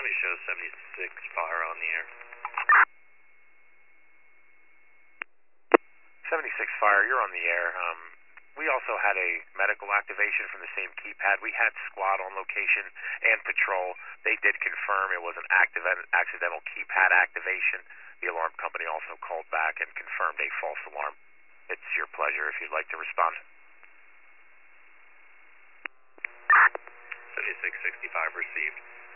Copy, show 76 fire on the air. 76 fire, you're on the air. We also had a medical activation from the same keypad. We had squad on location and patrol. They did confirm it was an accidental keypad activation. The alarm company also called back and confirmed a false alarm. It's your pleasure if you'd like to respond. 7665 received.